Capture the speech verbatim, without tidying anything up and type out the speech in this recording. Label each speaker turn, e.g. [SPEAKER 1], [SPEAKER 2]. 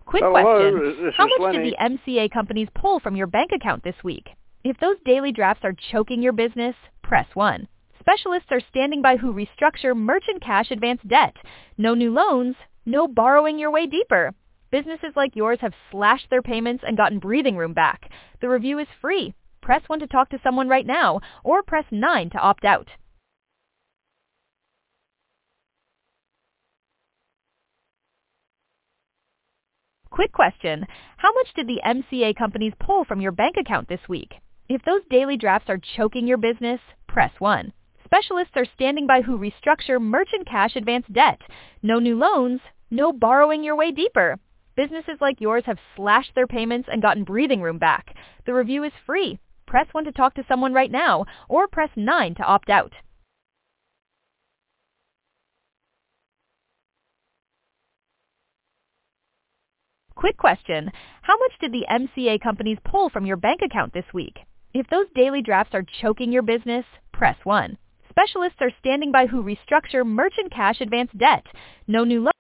[SPEAKER 1] Quick
[SPEAKER 2] Hello,
[SPEAKER 1] question.
[SPEAKER 2] this
[SPEAKER 1] How
[SPEAKER 2] is
[SPEAKER 1] much did
[SPEAKER 2] Lenny.
[SPEAKER 1] the M C A companies pull from your bank account this week? If those daily drafts are choking your business, press one. Specialists are standing by who restructure merchant cash advance debt. No new loans, no borrowing your way deeper. Businesses like yours have slashed their payments and gotten breathing room back. The review is free. Press one to talk to someone right now, or press nine to opt out. Quick question. How much did the M C A companies pull from your bank account this week? If those daily drafts are choking your business, press one. Specialists are standing by who restructure merchant cash advance debt. No new loans, no borrowing your way deeper. Businesses like yours have slashed their payments and gotten breathing room back. The review is free. Press one to talk to someone right now, or press nine to opt out. Quick question. How much did the M C A companies pull from your bank account this week? If those daily drafts are choking your business, press one. Specialists are standing by who restructure merchant cash advance debt. No new loans.